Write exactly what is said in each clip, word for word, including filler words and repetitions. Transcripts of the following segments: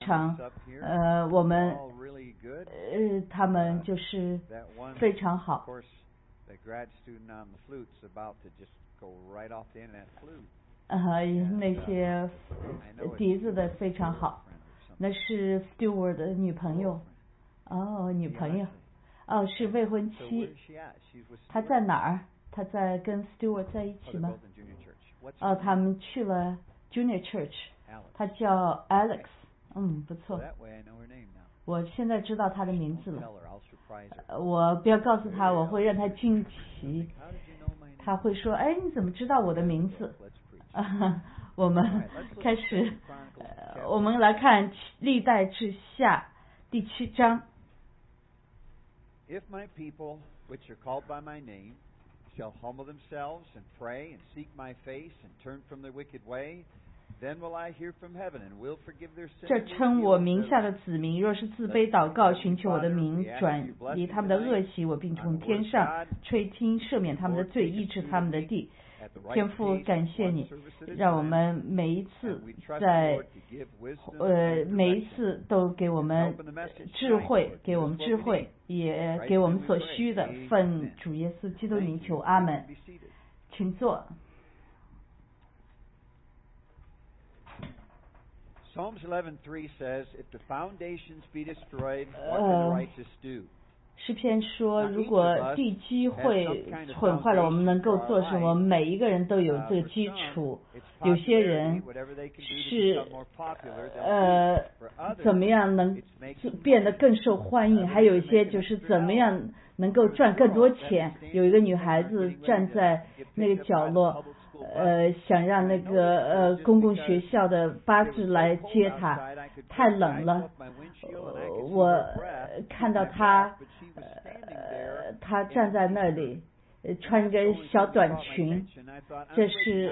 常呃我们呃他们就是非常好。呃那些笛子的非常好，那是 Stewart 的女朋友。哦，女朋友，哦，是未婚妻。她在哪儿？她在跟 Stewart 在一起吗？哦，他们去了 Junior Church。她叫 Alex。嗯，不错。我现在知道她的名字了。我不要告诉她，我会让她惊奇。她会说：“哎，你怎么知道我的名字？”啊，我们开始，呃，我们来看历代志下第七章。 If my people, which are called by my name, shall humble themselves and pray and seek my face and turn from their wicked way, then will I hear from heaven and will forgive their sins. 这称我名下的子民，若是自卑祷告，寻求我的名，转离他们的恶习，我并从天上垂听，赦免他们的罪，医治他们的地。天父，感谢你，让我们每一次在呃每一次都给我们智慧，给我们智慧，也给我们所需的。奉主耶稣基督名求，阿门。请坐。 Psalms eleven three says, "If the foundations be destroyed, what can the righteous do?" 诗篇说，如果地基会毁坏了，我们能够做什么？每一个人都有这个基础。有些人是呃怎么样能变得更受欢迎，还有一些就是怎么样能够赚更多钱。有一个女孩子站在那个角落，呃想让那个呃公共学校的巴士来接她，太冷了。我看到她呃她站在那里穿着小短裙，这是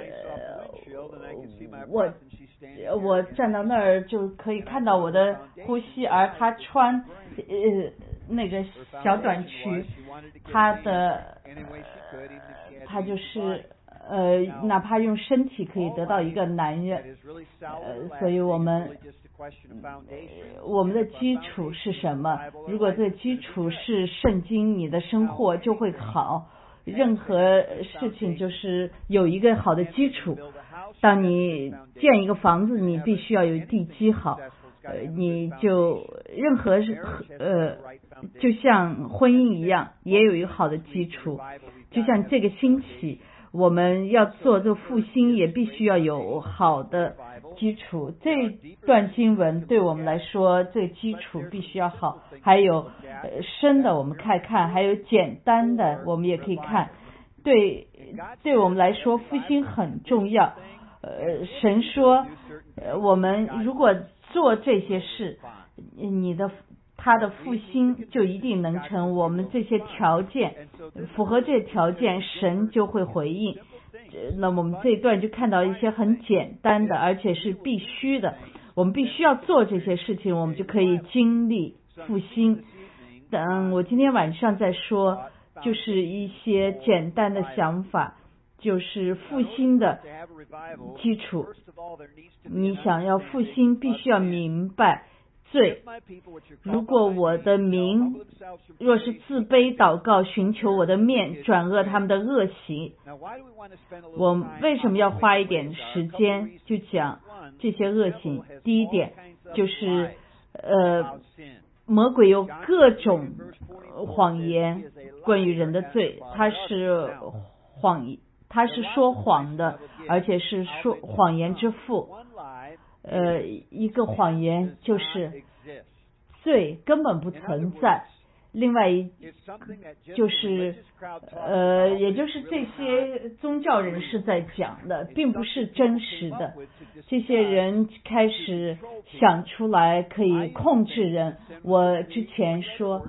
我我站到那儿就可以看到我的呼吸，而她穿呃那个小短裙，她的她就是呃哪怕用身体可以得到一个男人，呃所以我们我们的基础是什么？如果这基础是圣经，你的生活就会好。任何事情就是有一个好的基础。当你建一个房子，你必须要有地基好。呃，你就任何呃，就像婚姻一样，也有一个好的基础。就像这个星期我们要做这个复兴，也必须要有好的基础。这段经文对我们来说，这个基础必须要好。还有呃深的我们看看，还有简单的我们也可以看。对，对我们来说复兴很重要。呃，神说，呃，我们如果做这些事，你的他的复兴就一定能成。我们这些条件符合这些条件，神就会回应。那么我们这一段就看到一些很简单的，而且是必须的。我们必须要做这些事情，我们就可以经历复兴。等我今天晚上再说，就是一些简单的想法，就是复兴的基础。你想要复兴，必须要明白罪。如果我的民若是自卑祷告，寻求我的面，转恶他们的恶行，我为什么要花一点时间就讲这些恶行？第一点就是呃魔鬼有各种谎言关于人的罪，他是谎他是说谎的，而且是说谎言之父。呃，一个谎言就是罪根本不存在。另外一就是呃，也就是这些宗教人士在讲的，并不是真实的。这些人开始想出来可以控制人。我之前说，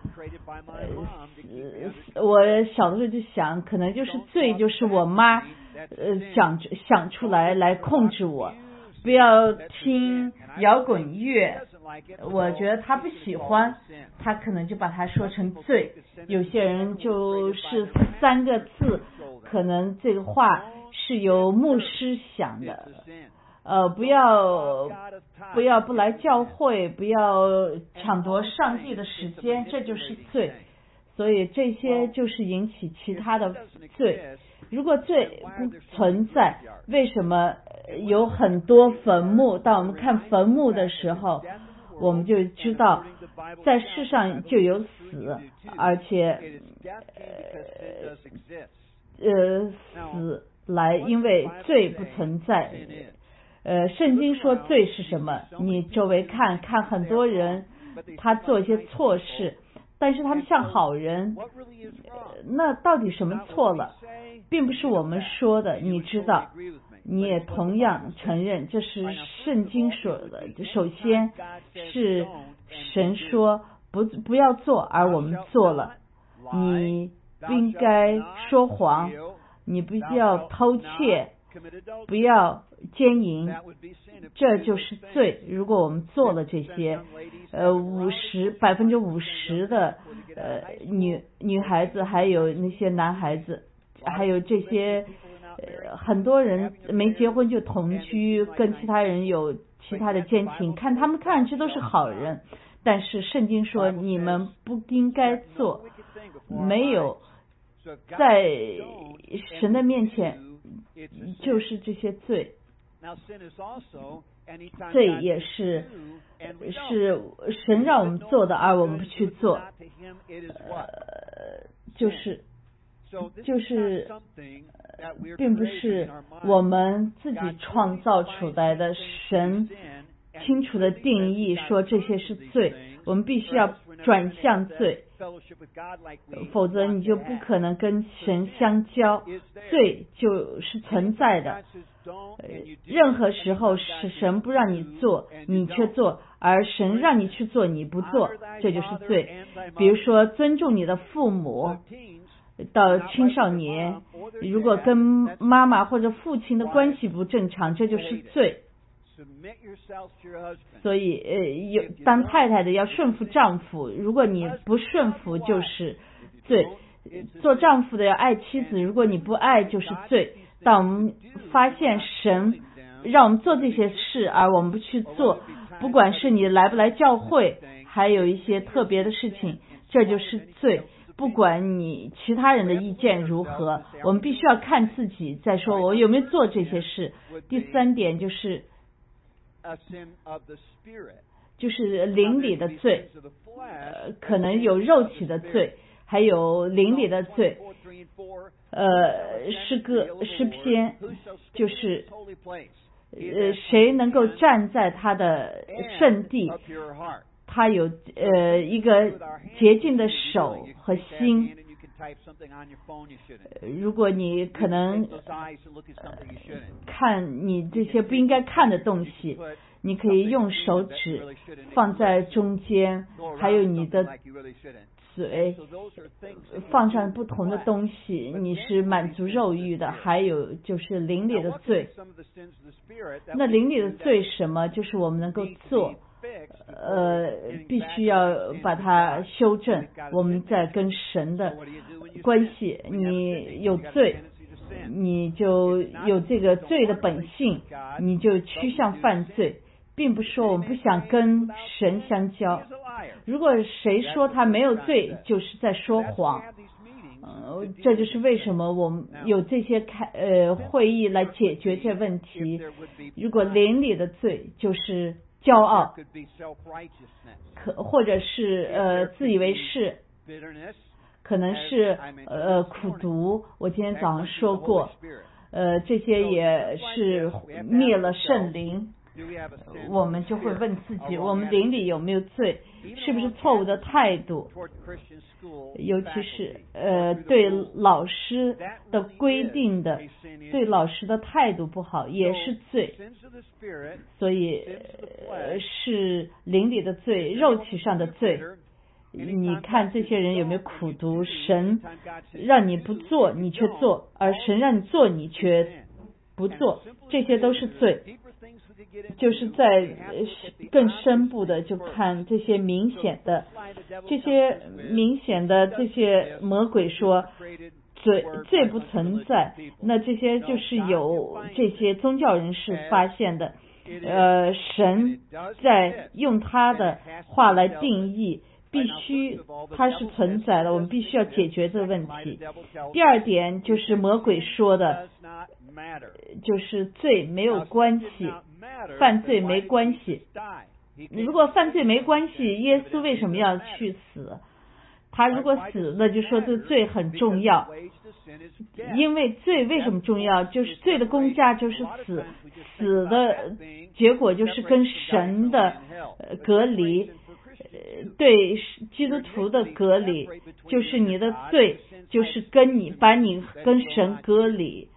呃，我小的时候就想，可能就是罪，就是我妈呃想想出来来控制我。不要听摇滚乐，我觉得他不喜欢，他可能就把它说成罪。有些人就是三个字，可能这个话是由牧师想的， 呃，不要不要不来教会，不要抢夺上帝的时间，这就是罪。所以这些就是引起其他的罪。如果罪不存在，为什么有很多坟墓？当我们看坟墓的时候，我们就知道在世上就有死，而且呃呃死来，因为罪不存在。呃，圣经说罪是什么？你周围看看很多人，他做一些错事，但是他们像好人，呃、那到底什么错了？并不是我们说的，你知道，你也同样承认这是圣经说的。首先是神说不不要做，而我们做了。你不应该说谎，你不要偷窃，不要奸淫，这就是罪。如果我们做了这些，呃，五十百分之五十的呃女女孩子，还有那些男孩子，还有这些呃很多人没结婚就同居，跟其他人有其他的奸情，看他们看上去都是好人，但是圣经说你们不应该做，没有在神的面前就是这些罪。罪也是是神让我们做的，而我们不去做，呃，就是就是并不是我们自己创造出来的。神清楚的定义说这些是罪，我们必须要转向罪，否则你就不可能跟神相交。罪就是存在的，任何时候是神不让你做，你却做，而神让你去做，你不做，这就是罪。比如说尊重你的父母，到青少年，如果跟妈妈或者父亲的关系不正常，这就是罪。所以呃，有当太太的要顺服丈夫，如果你不顺服就是罪。做丈夫的要爱妻子，如果你不爱就是罪。当我们发现神让我们做这些事，而我们不去做，不管是你来不来教会，还有一些特别的事情，这就是罪。不管你其他人的意见如何，我们必须要看自己，再说我有没有做这些事。第三点就是就是灵里的罪，呃，可能有肉体的罪，还有灵里的罪。呃，诗歌诗篇就是呃，谁能够站在他的圣地，他有呃一个洁净的手和心。如果你可能、呃、看你这些不应该看的东西，你可以用手指放在中间，还有你的嘴放上不同的东西，你是满足肉欲的。还有就是灵里的罪，那灵里的罪什么？就是我们能够做呃，必须要把它修正。我们在跟神的关系，你有罪，你就有这个罪的本性，你就趋向犯罪，并不是说我们不想跟神相交。如果谁说他没有罪，就是在说谎。呃，这就是为什么我们有这些开呃会议来解决这问题。如果灵里的罪就是骄傲，可或者是呃自以为是，可能是呃苦毒。我今天早上说过，呃这些也是灭了圣灵。我们就会问自己，我们灵里有没有罪？是不是错误的态度？尤其是呃对老师的规定的，对老师的态度不好，也是罪。所以呃是灵里的罪，肉体上的罪。你看这些人有没有苦读？神让你不做，你却做；而神让你做，你却不做，这些都是罪。就是在更深部的就看这些明显的这些明显的这些魔鬼说罪罪不存在，那这些就是有这些宗教人士发现的。呃，神在用他的话来定义，必须它是存在的，我们必须要解决这个问题。第二点就是魔鬼说的，就是罪没有关系，犯罪没关系。如果犯罪没关系，耶稣为什么要去死？他如果死了，就说这罪很重要，因为罪为什么重要？就是罪的公价就是死，死的结果就是跟神的隔离，对基督徒的隔离，就是你的罪就是跟你把你跟神隔离。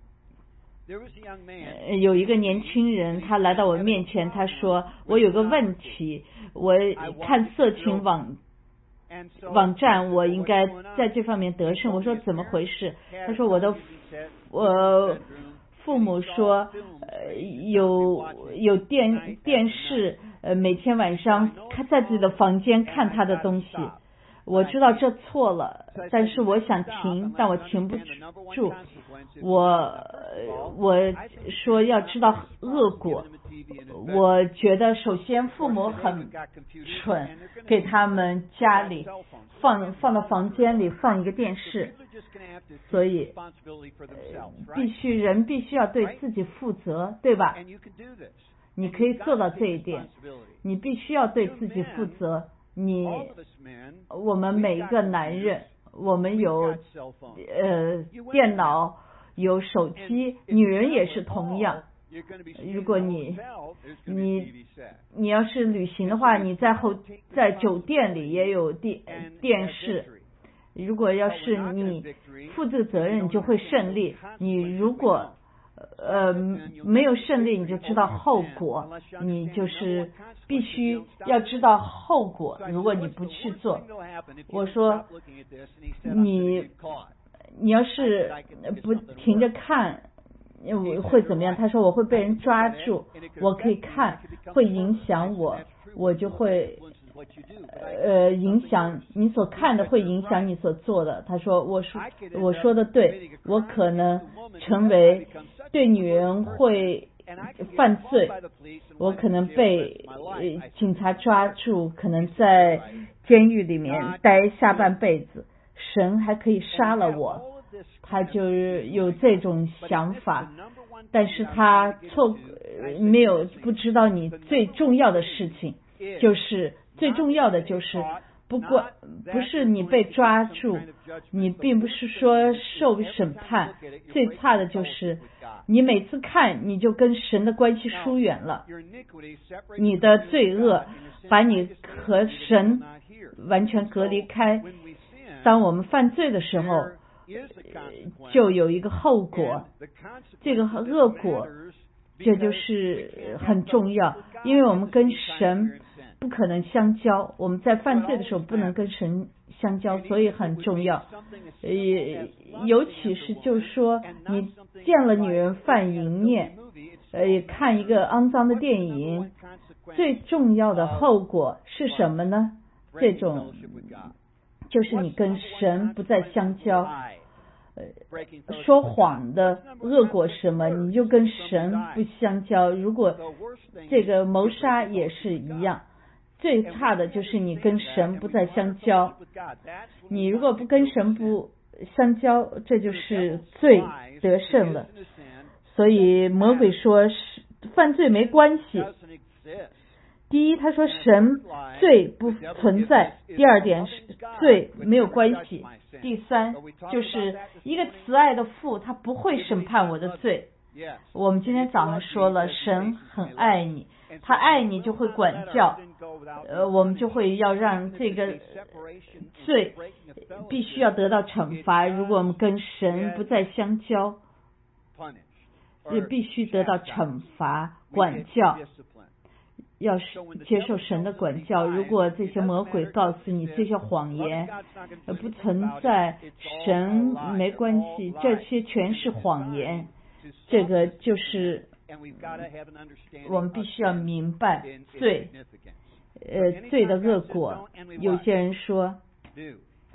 有一个年轻人，他来到我面前，他说我有个问题，我看色情网网站，我应该在这方面得胜。我说怎么回事？他说我的我父母说呃有有电电视呃每天晚上看在自己的房间看他的东西。我知道这错了，但是我想停，但我停不住。我我说要知道恶果。我觉得首先父母很蠢，给他们家里放放到房间里放一个电视，所以必须人必须要对自己负责，对吧？你可以做到这一点，你必须要对自己负责。你我们每一个男人，我们有呃电脑，有手机，女人也是同样。如果你你你要是旅行的话，你在后在酒店里也有电电视。如果要是你负这个责任，你就会胜利。你如果呃没有胜利，你就知道后果，你就是必须要知道后果。如果你不去做，我说你你要是不停着看会怎么样？他说我会被人抓住，我可以看，会影响我，我就会呃影响你所看的，会影响你所做的。他说我说我说的对，我可能成为对女人会犯罪，我可能被警察抓住，可能在监狱里面待下半辈子，神还可以杀了我。他就有这种想法，但是他错没有不知道你最重要的事情，就是最重要的就是不过不是你被抓住，你并不是说受审判，最差的就是你每次看你就跟神的关系疏远了，你的罪恶把你和神完全隔离开。当我们犯罪的时候，就有一个后果，这个恶果这就是很重要，因为我们跟神不可能相交，我们在犯罪的时候不能跟神相交，所以很重要。呃，尤其是就是说你见了女人犯淫念，呃，看一个肮脏的电影，最重要的后果是什么呢？这种就是你跟神不再相交。说谎的恶果什么，你就跟神不相交。如果这个谋杀也是一样，最差的就是你跟神不再相交。你如果不跟神不相交，这就是罪得胜了。所以魔鬼说犯罪没关系。第一，他说神罪不存在；第二点是罪没有关系；第三就是一个慈爱的父，他不会审判我的罪。我们今天早上说了，神很爱你，他爱你就会管教，呃，我们就会要让这个罪必须要得到惩罚。如果我们跟神不再相交，也必须得到惩罚管教。要是接受神的管教，如果这些魔鬼告诉你这些谎言不存在，神没关系，这些全是谎言，这个就是我们必须要明白罪呃罪的恶果。有些人说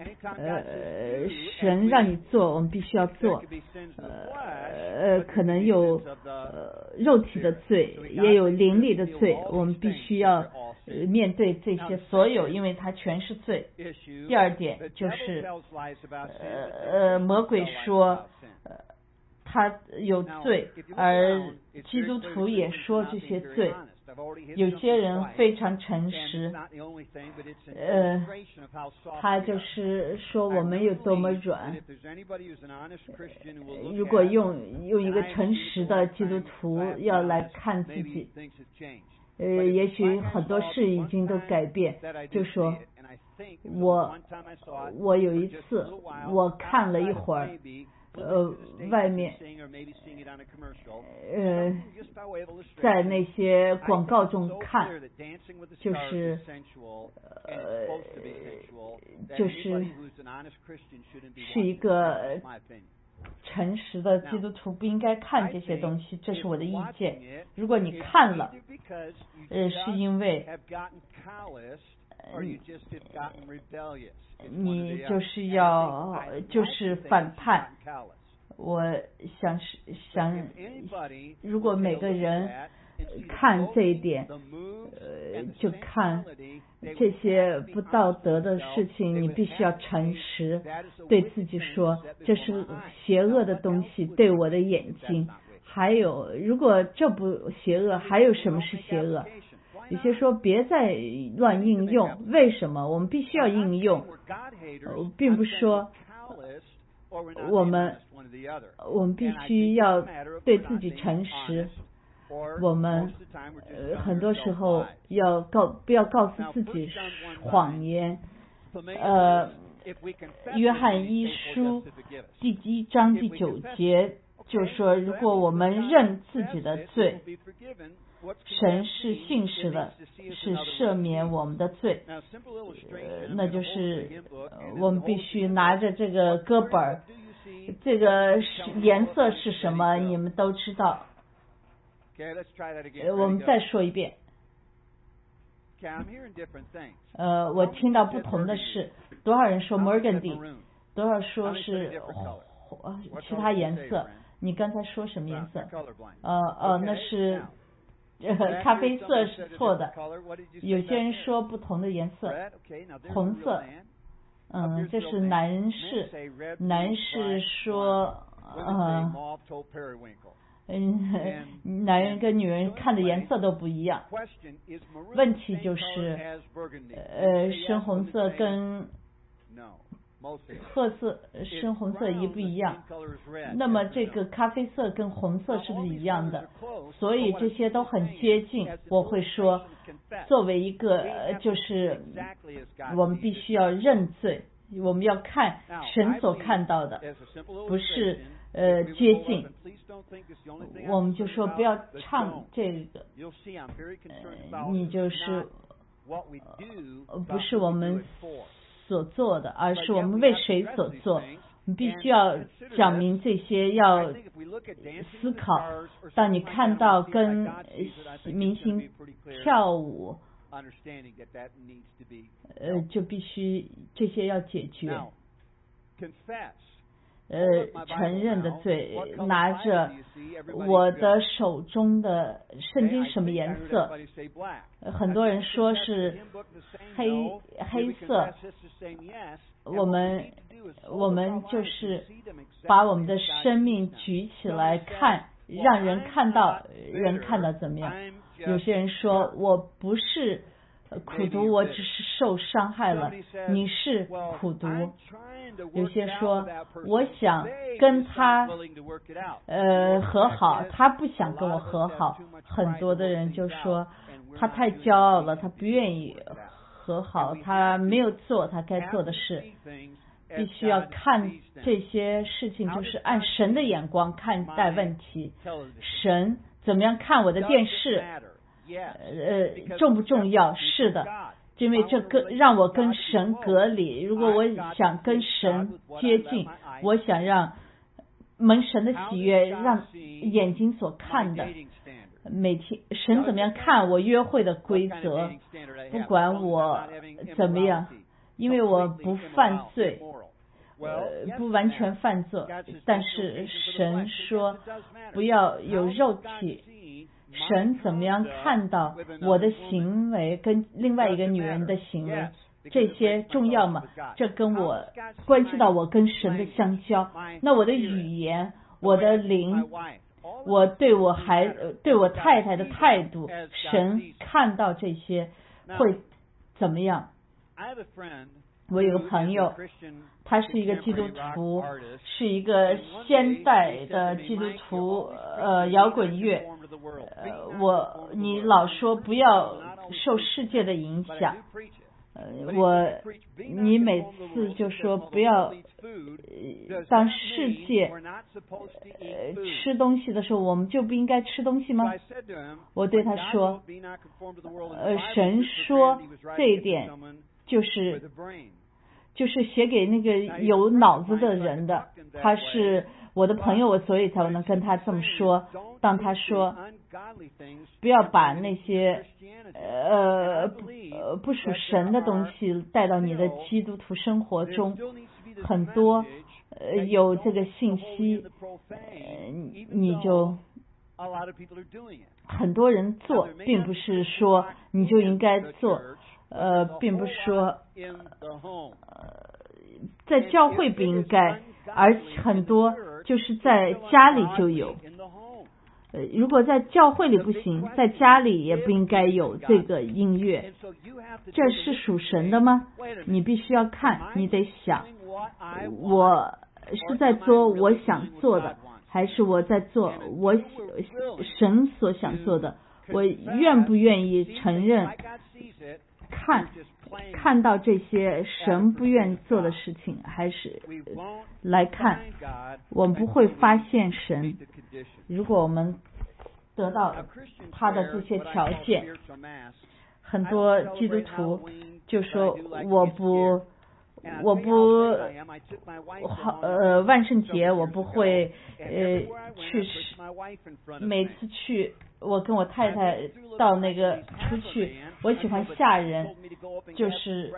呃，神让你做，我们必须要做。呃，可能有呃肉体的罪，也有灵力的罪，我们必须要呃面对这些所有，因为它全是罪。第二点就是，呃呃，魔鬼说，呃，他有罪，而基督徒也说这些罪。有些人非常诚实，呃，他就是说我们有多么软。如果用用一个诚实的基督徒要来看自己，呃，也许很多事已经都改变。就说我我有一次我看了一会儿。呃，外面，呃，在那些广告中看，就是，呃，就是是一个诚实的基督徒不应该看这些东西，这是我的意见。如果你看了，呃，是因为。你就是要就是反叛。我想是想，如果每个人看这一点，呃，就看这些不道德的事情，你必须要诚实对自己说，这是邪恶的东西对我的眼睛。还有，如果这不邪恶，还有什么是邪恶？有些说别再乱应用，为什么？我们必须要应用，呃、并不是说我们我们必须要对自己诚实。我们呃很多时候要告不要告诉自己谎言。呃，约翰一书第一章第九节就说，如果我们认自己的罪，神是信实的，是赦免我们的罪。呃，那就是我们必须拿着这个歌本儿，这个颜色是什么，你们都知道。呃，我们再说一遍。呃，我听到不同的是，多少人说 Burgundy， 多少说是呃其他颜色。你刚才说什么颜色？呃呃，那是。呃，咖啡色是错的，有些人说不同的颜色，红色，嗯，这是男士，男士说，呃，嗯，男人跟女人看的颜色都不一样。问题就是，呃，深红色跟褐色、深红色一不一样？那么这个咖啡色跟红色是不是一样的？所以这些都很接近。我会说，作为一个就是我们必须要认罪，我们要看神所看到的，不是呃接近。我们就说不要唱这个，呃、你就是呃不是我们所做的，而是我们为谁所做。你必须要讲明这些，要思考。当你看到跟明星跳舞，呃，就必须这些要解决。呃，承认的罪，拿着我的手中的圣经什么颜色？很多人说是黑黑色。我们我们就是把我们的生命举起来看，让人看到，人看到怎么样？有些人说我不是苦毒，我只是受伤害了。你是苦毒。有些说我想跟他呃和好，他不想跟我和好。很多的人就说他太骄傲了，他不愿意和好，他没有做他该做的事。必须要看这些事情，就是按神的眼光看待问题。神怎么样看我的电视？呃，重不重要？是的，因为这跟让我跟神隔离。如果我想跟神接近，我想让蒙神的喜悦，让眼睛所看的。每天神怎么样看我约会的规则？不管我怎么样， 因为我不犯罪，呃，不完全犯罪，但是神说不要有肉体。神怎么样看到我的行为跟另外一个女人的行为，这些重要吗？这跟我关系到我跟神的相交。那我的语言，我的灵，我对我孩对我太太的态度，神看到这些会怎么样？我有个朋友，他是一个基督徒，是一个现代的基督徒，呃，摇滚乐。呃，我你老说不要受世界的影响，呃，我你每次就说不要，呃，当世界呃吃东西的时候，我们就不应该吃东西吗？我对他说，呃，神说这一点就是。就是写给那个有脑子的人的，他是我的朋友，我所以才能跟他这么说。当他说不要把那些呃呃不属神的东西带到你的基督徒生活中，很多呃有这个信息，呃你就很多人做，并不是说你就应该做。呃，并不是说，呃，在教会不应该，而很多就是在家里就有。呃，如果在教会里不行，在家里也不应该有这个音乐。这是属神的吗？你必须要看，你得想，我是在做我想做的，还是我在做我神所想做的？我愿不愿意承认？看看到这些神不愿做的事情，还是来看，我们不会发现神。如果我们得到他的这些条件，很多基督徒就说我不我不好呃万圣节我不会呃去每次去我跟我太太到那个出去，我喜欢吓人，就是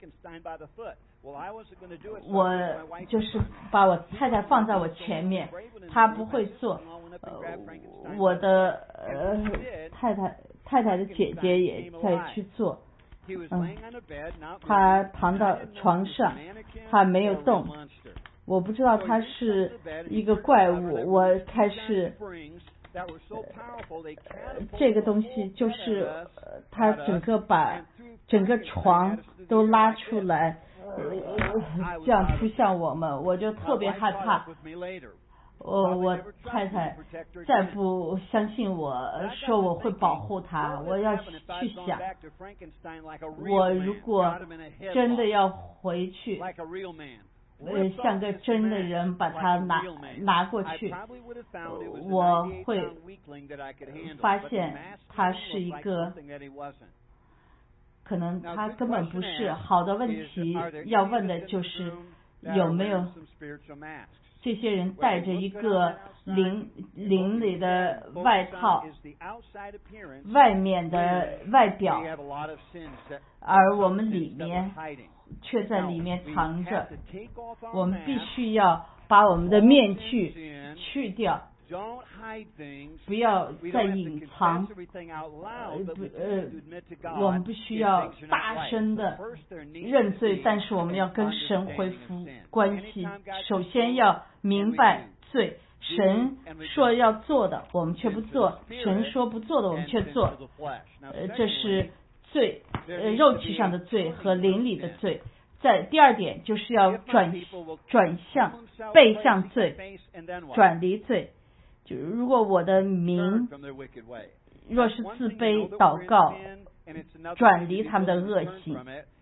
我就是把我太太放在我前面，她不会做，呃我的呃太太太太的姐姐也在去做。嗯，他躺到床上，他没有动，我不知道他是一个怪物。我开始，呃、这个东西就是、呃、他整个把整个床都拉出来，呃、这样扑向我们，我就特别害怕。我我太太再不相信我说我会保护她，我要去想，我如果真的要回去，呃，像个真的人把他拿拿过去，我会发现他是一个，可能他根本不是好的问题，要问的就是有没有这些人带着一个灵灵里的外套，外面的外表，而我们里面却在里面藏着。我们必须要把我们的面具去掉，不要再隐藏。呃不呃，我们不需要大声的认罪，但是我们要跟神恢复关系。首先要明白罪，神说要做的我们却不做，神说不做的我们却做，呃，这是罪，呃，肉体上的罪和灵里的罪。在第二点就是要转转向背向罪，转离罪。就如果我的名若是自卑祷告，转离他们的恶行，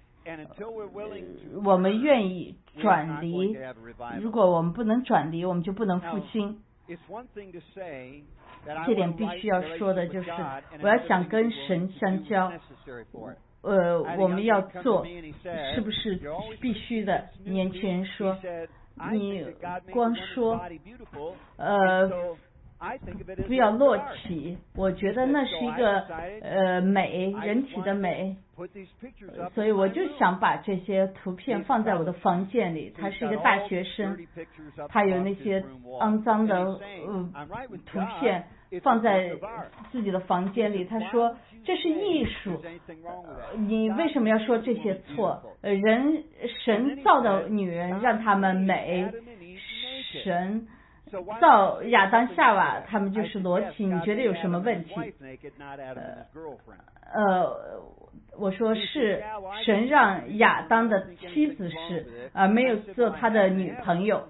我们愿意转离，如果我们不能转离，我们就不能复兴。这点必须要说的就是，我要想跟神相交，呃，我们要做，是不是必须的？年轻人说，你光说，呃， 不要落体。我觉得那是一个呃美，人体的美，所以我就想把这些图片放在我的房间里。他是一个大学生，他有那些肮脏的呃图片放在自己的房间里。他说这是艺术，你为什么要说这些错？呃，人神造的女人让她们美，神造亚当夏娃他们就是裸体，你觉得有什么问题？呃，呃我说是神让亚当的妻子是，而没有做他的女朋友。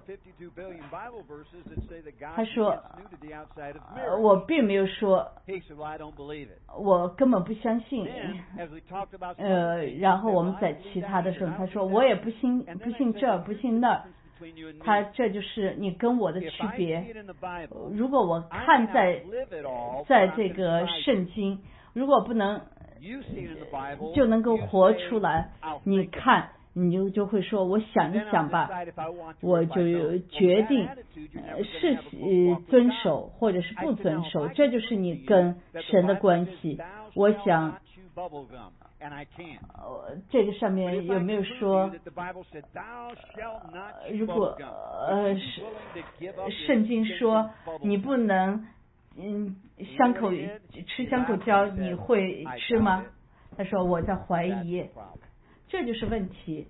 他说，呃，我并没有说，我根本不相信。呃，然后我们在其他的时候，他说我也不信，不信这，不信那。他这就是你跟我的区别。如果我看在在这个圣经，如果不能就能够活出来，你看你就就会说我想一想吧，我就决定是遵守或者是不遵守，这就是你跟神的关系。我想呃，这个上面有没有说，如果呃是圣经说你不能嗯香口吃香口胶，你会吃吗？他说我在怀疑，这就是问题。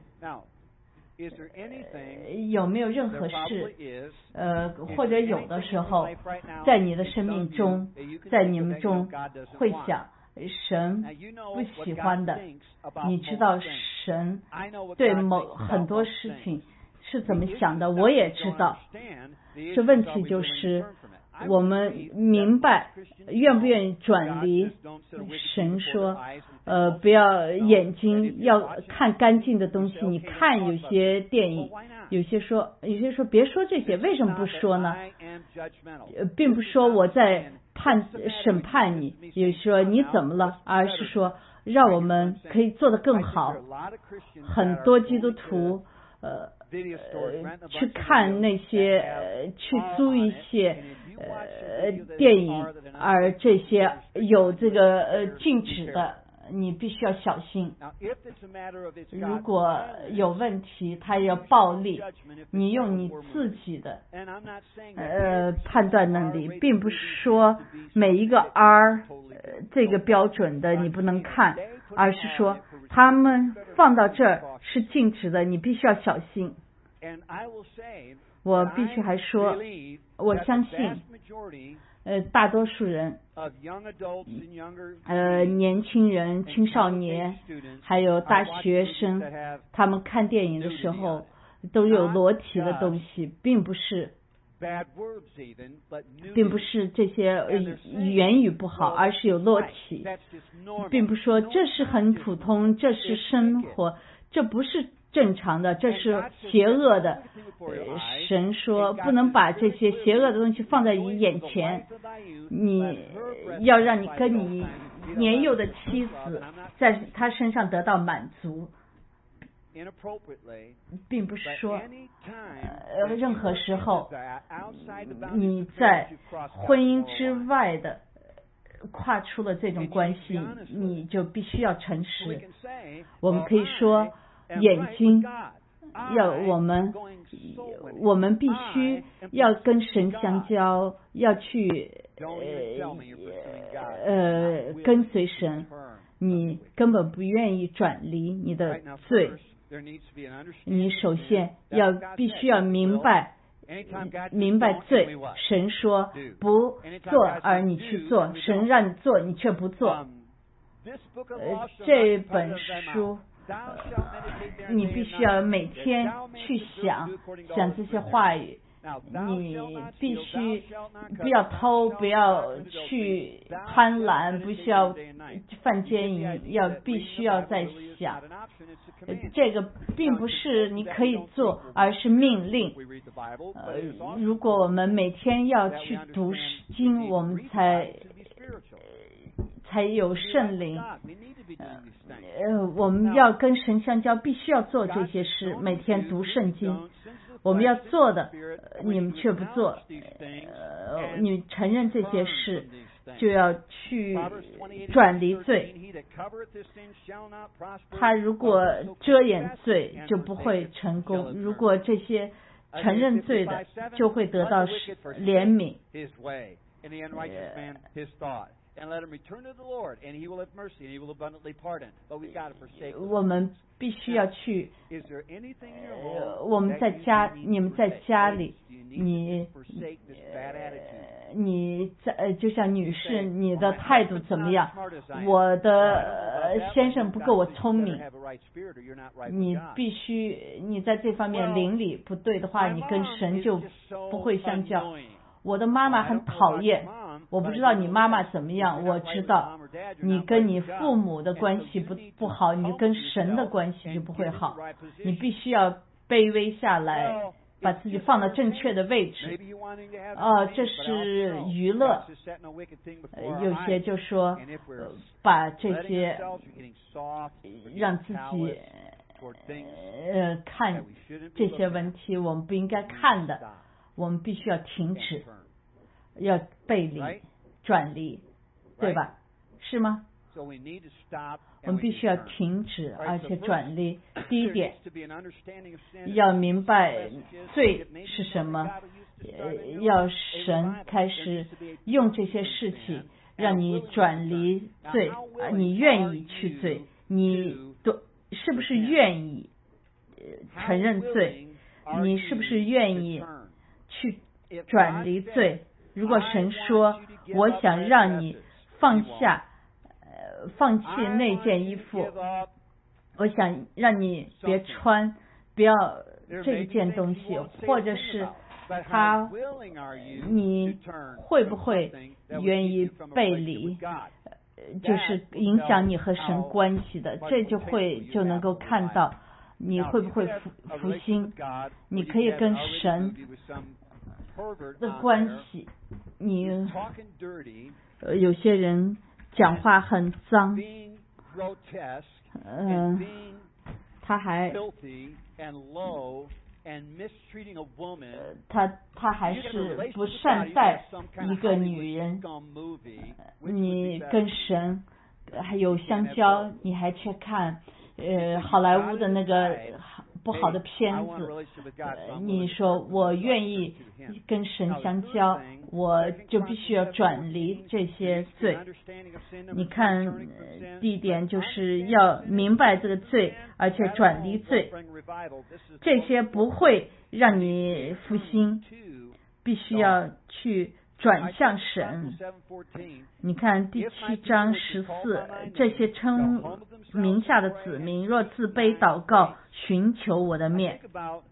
有没有任何事呃或者有的时候在你的生命中，在你们中会想神不喜欢的，你知道神对某很多事情是怎么想的，我也知道。这问题就是我们明白愿不愿意转离。神说呃不要眼睛要看干净的东西，你看有些电影，有些说有些说别说这些，为什么不说呢？呃并不说我在判审判你，也说你怎么了，而是说让我们可以做得更好。很多基督徒呃呃去看那些呃去租一些呃电影，而这些有这个呃禁止的，你必须要小心。如果有问题，他要暴力，你用你自己的呃判断能力，并不是说每一个 R 这个标准的你不能看，而是说他们放到这儿是禁止的，你必须要小心。我必须还说，我相信呃大多数人呃年轻人、青少年还有大学生，他们看电影的时候都有裸体的东西，并不是并不是这些言语不好，而是有裸体，并不说这是很普通，这是生活，这不是正常的，这是邪恶的。神说不能把这些邪恶的东西放在你眼前，你要让你跟你年幼的妻子在他身上得到满足，并不是说呃任何时候你在婚姻之外的跨出了这种关系，你就必须要诚实。我们可以说眼睛要我们我们必须要跟神相交，要去呃呃跟随神，你根本不愿意转离你的罪。你首先要必须要明白明白罪。神说不做而你去做，神让你做你却不做。呃这本书你必须要每天去想想这些话语，你必须不要偷，不要去贪婪，不需要犯奸淫，要必须要在想，这个并不是你可以做，而是命令。呃，如果我们每天要去读经，我们才才有圣灵。呃，我们要跟神相交，必须要做这些事，每天读圣经。 我们要做的，你们却不做。呃，你承认这些事，就要去转离罪。他如果遮掩罪，就不会成功；如果这些承认罪的，就会得到怜悯。我们必须要去。呃，我们在家，你们在家里，你呃你在呃，就像女士，你的态度怎么样？我的、呃、先生不够我聪明，你必须你在这方面灵里不对的话，你跟神就不会相交。我的妈妈很讨厌。我不知道你妈妈怎么样，我知道你跟你父母的关系不不好，你跟神的关系就不会好。你必须要卑微下来，把自己放到正确的位置。呃，这是娱乐。呃、有些就说、呃、把这些让自己呃看这些问题，我们不应该看的，我们必须要停止。要背离、转离，对吧？是吗？我们必须要停止，而且转离。第一点，要明白罪是什么，要神开始用这些事情让你转离罪，你愿意去罪，你都是不是愿意承认罪？你是不是愿意去转离罪？如果神说我想让你放下呃放弃那件衣服，我想让你别穿，不要这一件东西，或者是他你会不会愿意背离，就是影响你和神关系的，这就会就能够看到你会不会服服心。你可以跟神的关系，你呃有些人讲话很脏，嗯、呃，他还他他还是不善待一个女人，你跟神还有相交，你还去看呃好莱坞的那个不好的片子，呃、你说我愿意跟神相交，我就必须要转离这些罪。你看、呃、第一点就是要明白这个罪，而且转离罪，这些不会让你复兴，必须要去转向神。你看第七章十四，这些称名下的子民若自卑祷告，寻求我的面。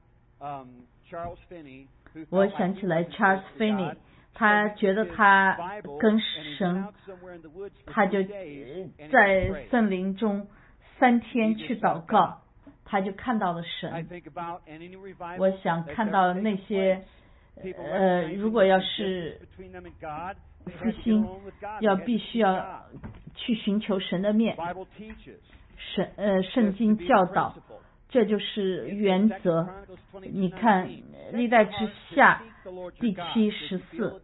我想起来 Charles Finney， 他觉得他跟神，他就在森林中三天去祷告，他就看到了神。我想看到那些呃，如果要是复兴，要必须要去寻求神的面。神呃，圣经教导，这就是原则。你看历代之下第七十四，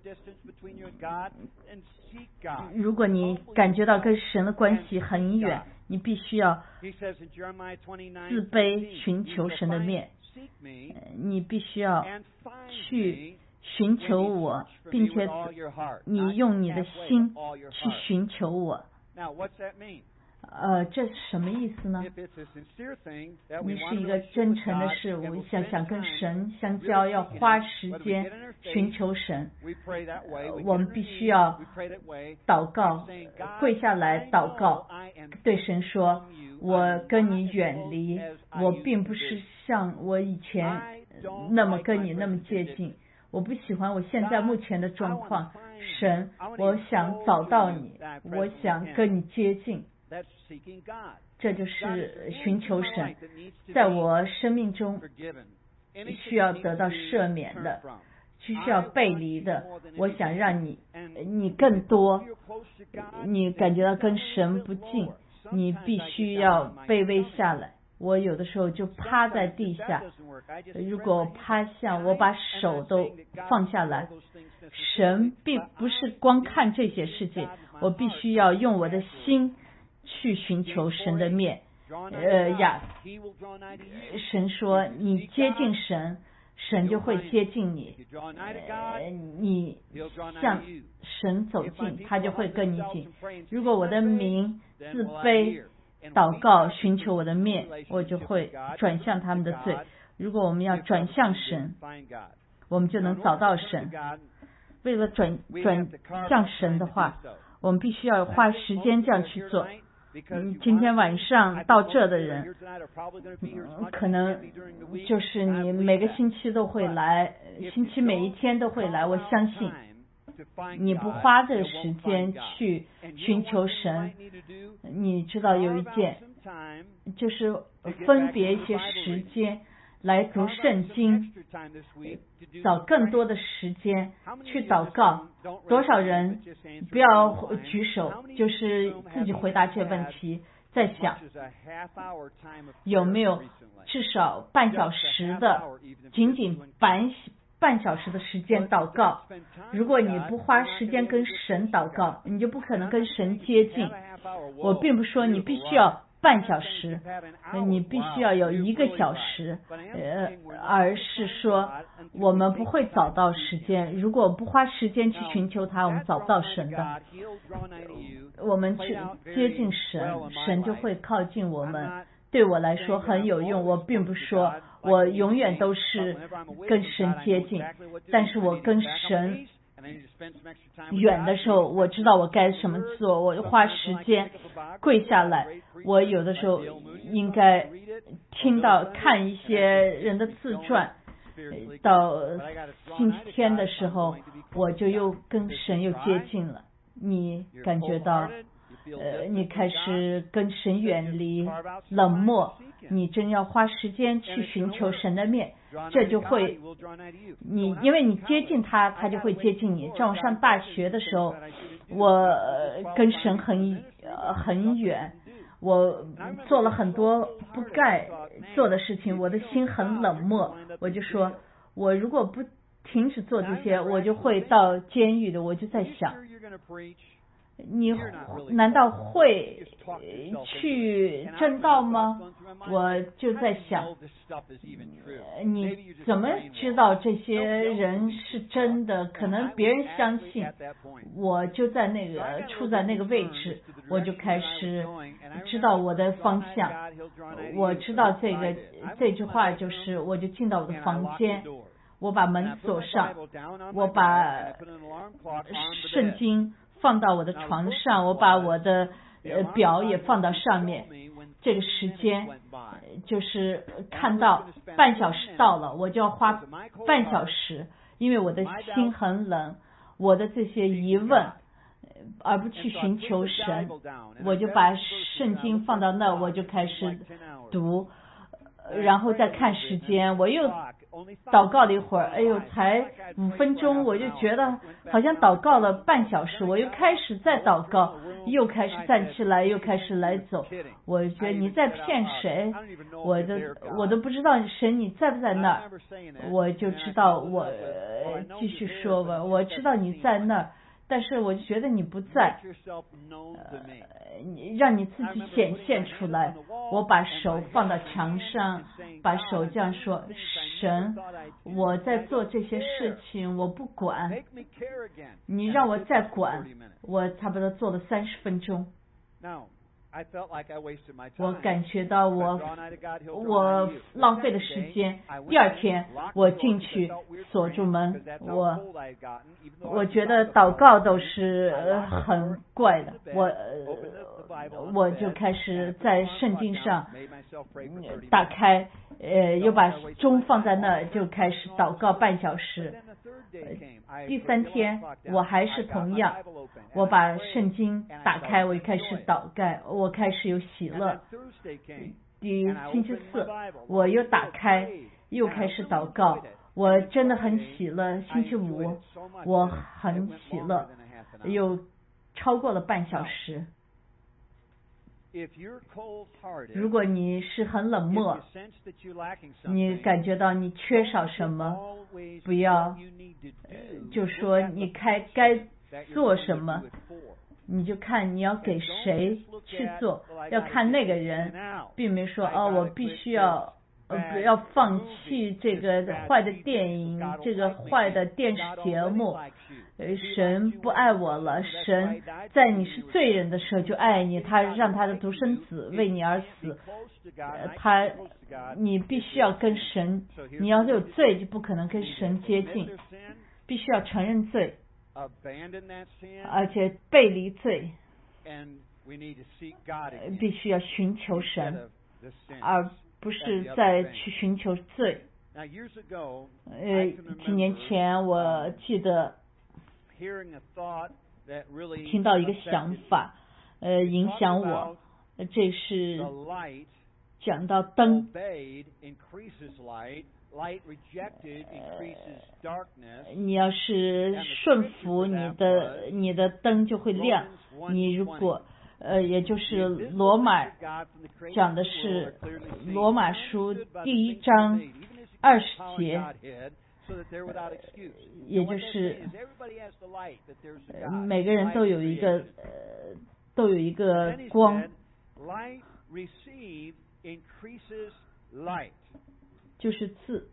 如果你感觉到跟神的关系很远，你必须要自卑寻求神的面，你必须要去寻求我，并且你用你的心去寻求我。呃，这是什么意思呢？你是一个真诚的事，我想想跟神相交，要花时间寻求神。呃、我们必须要祷告，跪下来祷告，对神说：我跟你远离，我并不是像我以前那么跟你那么接近，我不喜欢我现在目前的状况。神，我想找到你，我想跟你接近。这就是寻求神，在我生命中需要得到赦免的，需要背离的。我想让你你更多，你感觉到跟神不近，你必须要卑微下来。 我有的时候就趴在地下，如果我趴下，我把手都放下来。神并不是光看这些事情，我必须要用我的心去寻求神的面。呃呀，神说你接近神，神就会接近你。呃，你向神走近，他就会跟你近。如果我的名自卑祷告寻求我的面，我就会转向他们的罪。如果我们要转向神，我们就能找到神。为了转转向神的话，我们必须要花时间这样去做。嗯，今天晚上到这的人，嗯，可能就是你每个星期都会来，星期每一天都会来。我相信你不花这个时间去寻求神，你知道有一件就是分别一些时间来读圣经，找更多的时间去祷告。多少人不要举手，就是自己回答这个问题，在想有没有至少半小时的，仅仅半半小时的时间祷告。如果你不花时间跟神祷告，你就不可能跟神接近。我并不说你必须要半小时，你必须要有一个小时，呃，而是说我们不会找到时间。如果不花时间去寻求他，我们找不到神的。我们去接近神，神就会靠近我们。对我来说很有用。我并不说我永远都是跟神接近，但是我跟神远的时候，我知道我该什么做，我花时间跪下来。我有的时候应该听到看一些人的自传，到星期天的时候，我就又跟神又接近了。你感觉到呃，你开始跟神远离，冷漠，你真要花时间去寻求神的面，这就会你因为你接近他，他就会接近你。在我上大学的时候，我跟神很呃很远，我做了很多不该做的事情，我的心很冷漠。我就说我如果不停止做这些，我就会到监狱的。我就在想，你难道会去正道吗？我就在想，你怎么知道这些人是真的？可能别人相信。我就在那个处在那个位置，我就开始知道我的方向。我知道这个这句话就是，我就进到我的房间，我把门锁上，我把圣经放到我的床上，我把我的呃表也放到上面。这个时间就是看到半小时到了，我就要花半小时，因为我的心很冷，我的这些疑问，而不去寻求神，我就把圣经放到那，我就开始读，然后再看时间，我又祷告了一会儿，哎呦，才五分钟，我就觉得好像祷告了半小时，我又开始再祷告，又开始站起来，又开始来走。我觉得你在骗谁？我的我都不知道神你在不在那儿，我就知道我、呃、继续说吧，我知道你在那儿，但是我就觉得你不在，呃，让你自己显现出来。我把手放到墙上，把手这样说，神，我在做这些事情，我不管，你让我再管。我差不多做了三十分钟，我感觉到我我浪费了时间。第二天我进去锁住门，我我觉得祷告都是、呃、很怪的。我、呃、我就开始在圣经上打开，呃，又把钟放在那，就开始祷告半小时。呃、第三天我还是同样，我把圣经打开，我就开始祷告，我开始有喜乐。第星期四我又打开，又开始祷告，我真的很喜乐。星期五我很喜乐，又超过了半小时。 如果你是很冷漠，你感觉到你缺少什么，不要就说你该该做什么，你就看你要给谁去做，要看那个人，并没说哦，我必须要呃不要放弃这个坏的电影，这个坏的电视节目。神不爱我了，神在你是罪人的时候就爱你，他让他的独生子为你而死，呃、他你必须要跟神，你要有罪就不可能跟神接近，必须要承认罪，而且背离罪，必须要寻求神，而不是再去寻求罪。呃，几年前我记得听到一个想法，呃，影响我，这是讲到灯，呃，你要是顺服你的，你的灯就会亮。你如果呃，也就是罗马讲的是罗马书第一章二十节。也就是每个人都有一个呃都有一个光，就是自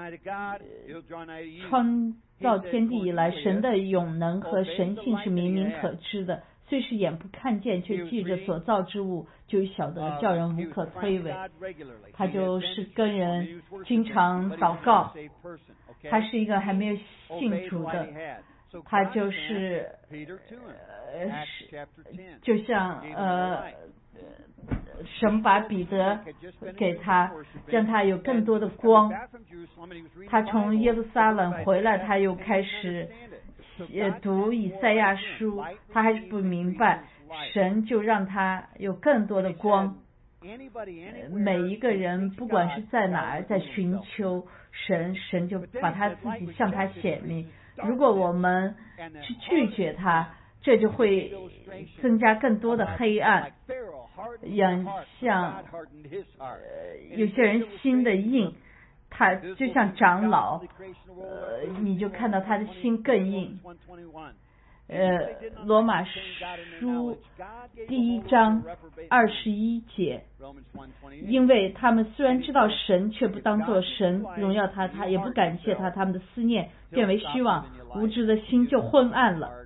创造天地以来，神的永能和神性是明明可知的，虽是眼不看见，却记着所造之物，就晓得叫人无可推诿。他就是跟人经常祷告，他是一个还没有信主的，他就是呃就像呃神把彼得给他，让他有更多的光。他从耶路撒冷回来，他又开始呃读以赛亚书，他还是不明白，神就让他有更多的光。每一个人不管是在哪儿，在寻求神，神就把他自己向他显明。如果我们去拒绝他，这就会增加更多的黑暗，像像呃有些人心的硬，他就像长老，呃你就看到他的心更硬。呃，罗马书第一章二十一节，因为他们虽然知道神，却不当作神荣耀他，他也不感谢他，他们的思念变为虚妄，无知的心就昏暗了，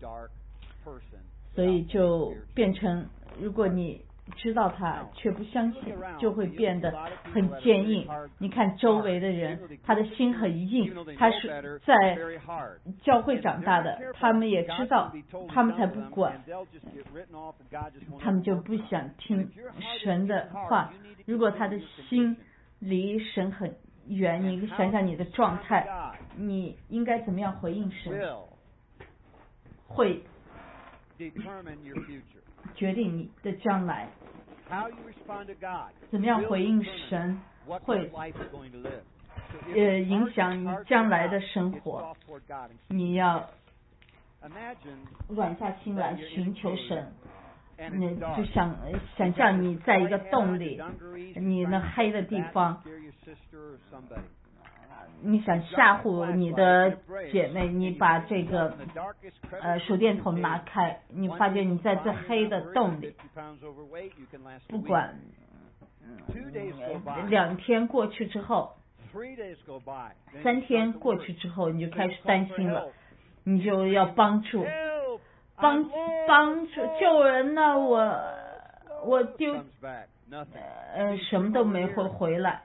所以就变成，如果你知道他却不相信，就会变得很坚硬。你看周围的人，他的心很硬，他是在教会长大的，他们也知道，他们才不管，他们就不想听神的话。如果他的心离神很远，你想想你的状态，你应该怎么样回应神？会决定你的将来。怎么样回应神，会呃影响你将来的生活。你要软下心来寻求神。你就想想象你在一个洞里，你那黑的地方，你想吓唬你的姐妹，你把这个呃手电筒拿开，你发现你在这黑的洞里，不管、嗯、两天过去之后，三天过去之后，你就开始担心了，你就要帮助帮帮助救人呢，我我丢呃什么都没会回来，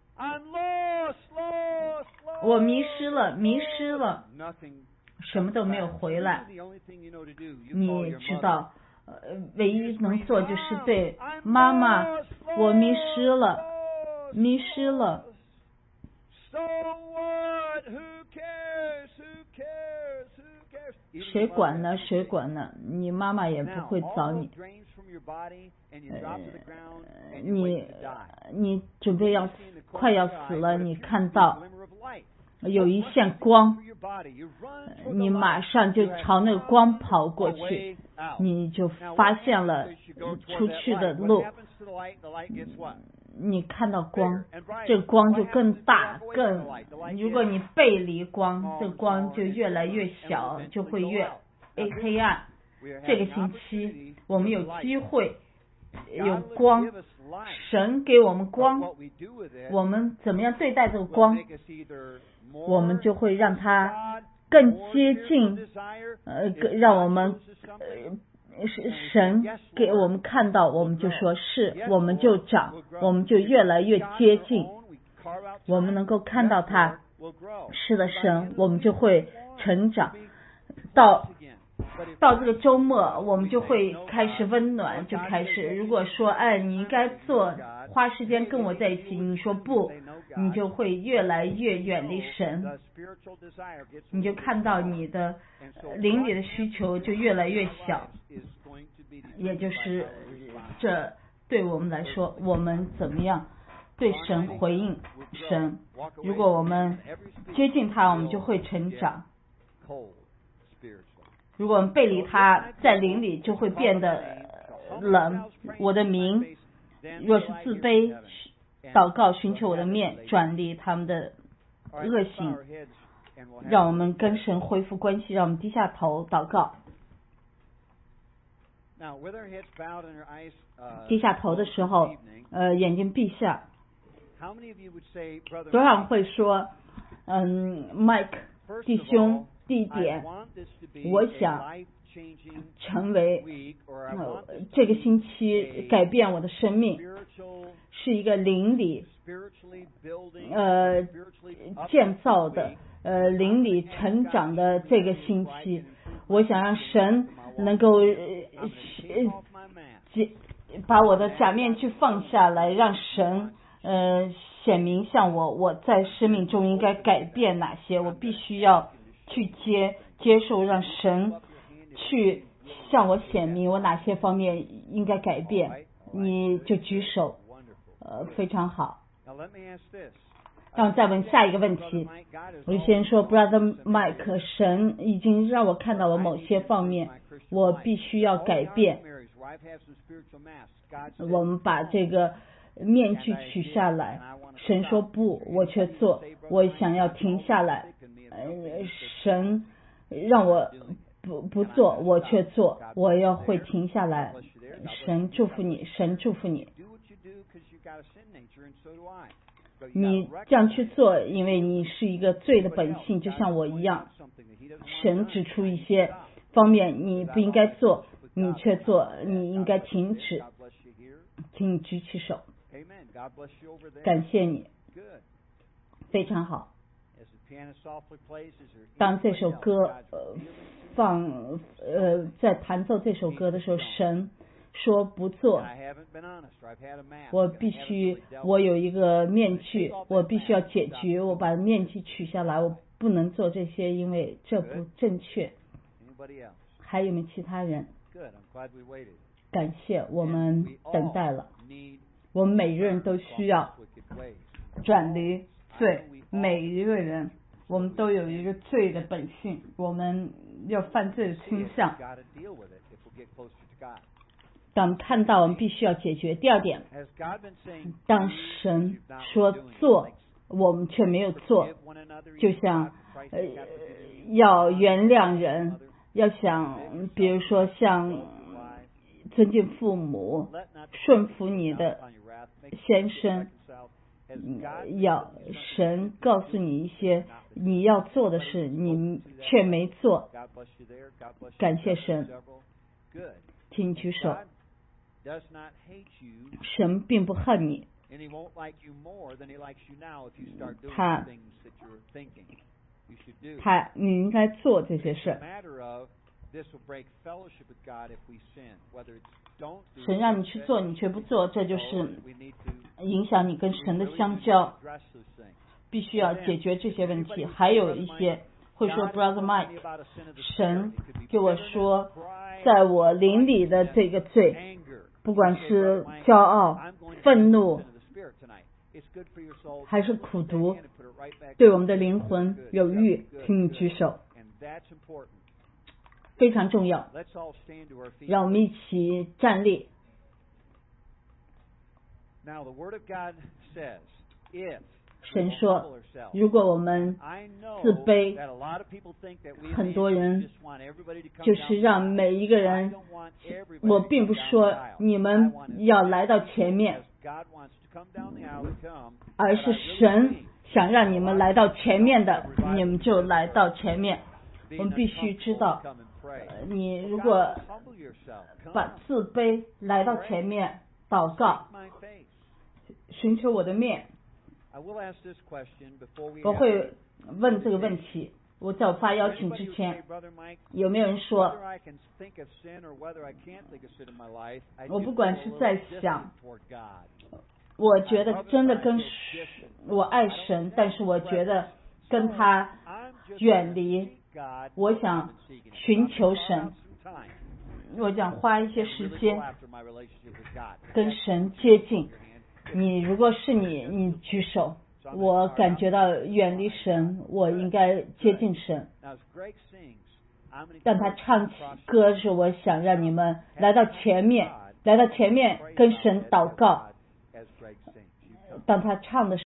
我迷失了，迷失了，什么都没有回来。你知道，呃，唯一能做就是对妈妈，我迷失了，迷失了。谁管呢？谁管呢？你妈妈也不会找你。呃，你你准备要快要死了，你看到有一线光，你马上就朝那个光跑过去，你就发现了出去的路。你看到光，这个光就更大，更如果你背离光，这个光就越来越小，就会越黑暗。这个星期我们有机会有光，神给我们光，我们怎么样对待这个光，我们就会让它更接近，呃，让我们呃神给我们看到，我们就说是，我们就长，我们就越来越接近，我们能够看到他是的神，我们就会成长。到到这个周末，我们就会开始温暖，就开始。如果说，哎，你应该做，花时间跟我在一起，你说不，你就会越来越远离神，你就看到你的灵里的需求就越来越小。也就是这对我们来说，我们怎么样对神回应神？如果我们接近他，我们就会成长。如果我们背离他，在灵里就会变得冷。我的名若是自卑，祷告寻求我的面，转离他们的恶行，让我们跟神恢复关系，让我们低下头祷告。低下头的时候，呃，眼睛闭下。多少人会说，嗯 ，Mike 弟兄弟点，我想成为、呃、这个星期改变我的生命，是一个灵里呃建造的呃灵里成长的这个星期，我想让神能够呃把我的假面具放下来，让神呃显明向我，我在生命中应该改变哪些，我必须要去接接受，让神去向我显明我哪些方面应该改变。你就举手，呃，非常好。让我再问下一个问题。我就先说 Brother Mike， 神已经让我看到我某些方面，我必须要改变。我们把这个面具取下来，神说不，我却做，我想要停下来。呃，神让我不不做，我却做，我要会停下来。神祝福你，神祝福你。你这样去做，因为你是一个罪的本性，就像我一样。神指出一些方面你不应该做，你却做，你应该停止。请你举起手。感谢你，非常好。当这首歌呃放呃在弹奏这首歌的时候，神说不做，我必须我有一个面具，我必须要解决，我把面具取下来，我不能做这些，因为这不正确。还有没有其他人？感谢，我们等待了。我们每个人都需要转离罪，每一个人我们都有一个罪的本性，我们要犯罪的倾向。当看到我们必须要解决。第二点，当神说做，我们却没有做，就像呃要原谅人，要想比如说像尊敬父母，顺服你的先生，要神告诉你一些你要做的事，你却没做。感谢神，请举手。神并不恨你，他他你应该做这些事。神让你去做，你却不做，这就是影响你跟神的相交。必须要解决这些问题。还有一些会说 Brother Mike， 神给我说，在我灵里的这个罪，不管是骄傲、愤怒， 还是苦毒，对我们的灵魂有益，请你举手，非常重要。让我们一起站立。神说，如果我们自卑，很多人就是让每一个人，我并不说你们要来到前面，而是神想让你们来到前面的，你们就来到前面。我们必须知道，你如果把自卑来到前面祷告，寻求我的面，我会问这个问题。我在我发邀请之前，有没有人说，我不管是在想，我觉得真的跟我爱神，但是我觉得跟他远离，我想寻求神，我想花一些时间跟神接近。你如果是你，你举手。我感觉到远离神，我应该接近神。当他唱起歌时，我想让你们来到前面，来到前面跟神祷告。当他唱的